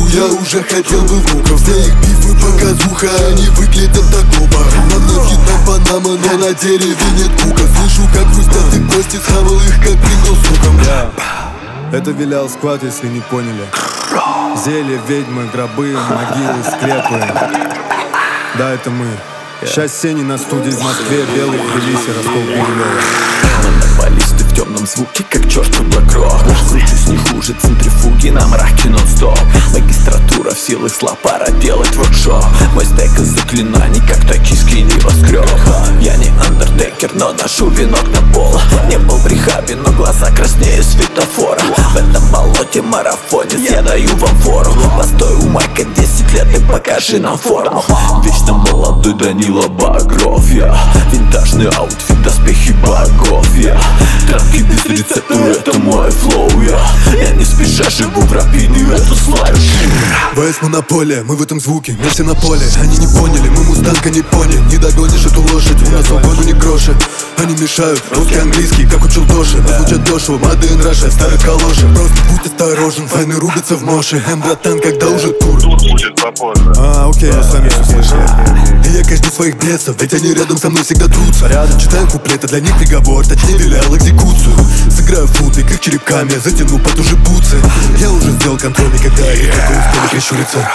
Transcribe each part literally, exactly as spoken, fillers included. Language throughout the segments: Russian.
я уже хотел бы внуков. Все их бифы показуха, они выглядят так глупо. На мне хитная Панама, но на дереве нет кука. Слышу, как хрустят и кости, схавал их, как прингл суком. yeah. Это вилял сквад, если не поняли. Зелье, ведьмы, гробы, могилы, склепы. Да, это мы. Сейчас Сени на студии в Москве, белый в Тбилиси, раскол Бирюлева. Монополисты в темном звуке, как чертов блэк-рок. Кручусь не хуже центрифуги на мраке нон-стоп. Магистратура в силах слопара делать воркшоп. Мой стейк из заклинаний, как токийский небоскреб. Я не андертейкер, но ношу венок на пол. Не был в рехабе, но глаза краснее светофора. В этом болоте марафонец, я даю вам фору. Постой у Майка десять лет и покажи нам форму. Вечно молодой Данила Багров, я винтажный аутфит, доспехи богов, я травки без рецептуры, это мой флоу, я Я не спеша живу в рапиде, это славишь. ВС монополия, мы в этом звуке, мы все на поле. Они не поняли, мы мустанга не поняли. Не догонишь эту лошадь, у нас свободу не кроши. Они мешают, русский английский, как учил Доши. Мы звучат дешево, Made in Russia, старый калоши. Просто будь осторожен, файны рубятся в моше. Эм, братан, когда уже тур? Тур будет попозже. А, окей, мы сами все слышали. И я каждый своих бесов, ведь они рядом со мной всегда трутся. Читаю куплеты, для них приговор, точнее вилял экзекуцию. Сыграю футы, как черепками, затяну потуже бутсы. Я уже сделал контрольный, когда они только успели прищуриться.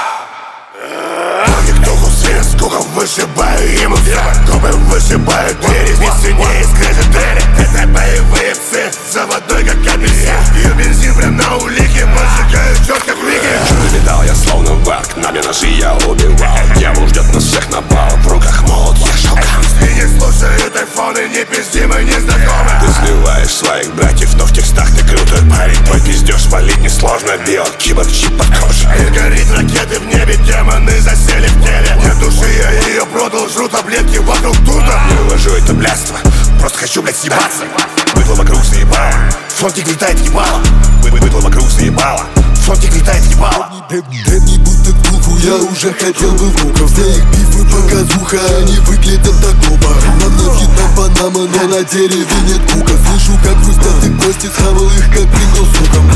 Ноги к духу свет, скуком вышибаю ему все. Губы вышибают двери, и сильнее скрыты двери. Это боевые псы, заводной как апельсин. Пью бензин прям на улике, поджигаю чёрт как вики. Летал я словно варк, на мне ножи я убивал. Дьявол ждет нас всех на бал, в руках молот, я шелкан. И не слушают айфоны, не пизди, мы не знакомы. Ты сливаешь своих братьев, но в текстах ты крутой парень. Твой пиздёж валить несложно, делать киборг чип под кожей. И горит ракеты в небе, демоны засели в теле. Нет души, я ее продал, жру таблетки вокруг тута. Не вывожу это блядство, просто хочу, блядь, съебаться. Быдло вокруг заебало, фронтик летает ебало. Быдло вокруг заебало, фронтик летает ебало. Древний будто к духу, я уже хотел бы внуков. Все их бифы показуха, они выглядят так глупо. На мне хитная Панама, но на дереве нет кука. Слышу, как хрустят и кости, схавал их, как прингл суком.